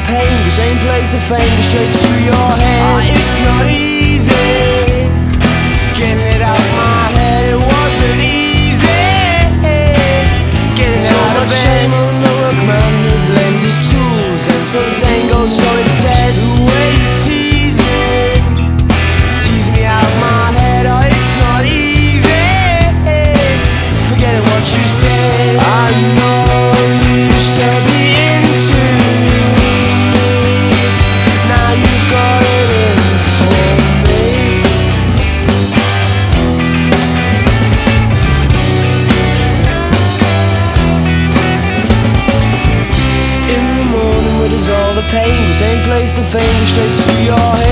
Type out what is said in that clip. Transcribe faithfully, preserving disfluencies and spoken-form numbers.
pain, the same place the fame goes straight to your head. Ah, it's not easy getting it out my head. It wasn't easy getting so out of bed. So much shame on the workman who blames his tools, and so the saying goes, so it's said. The way you tease me, tease me out my head. Oh, it's not easy forgetting what you said. I know you used to be into me, now you've got it in for me. In the morning where there's all the pain, the same place the fame goes straight to your head.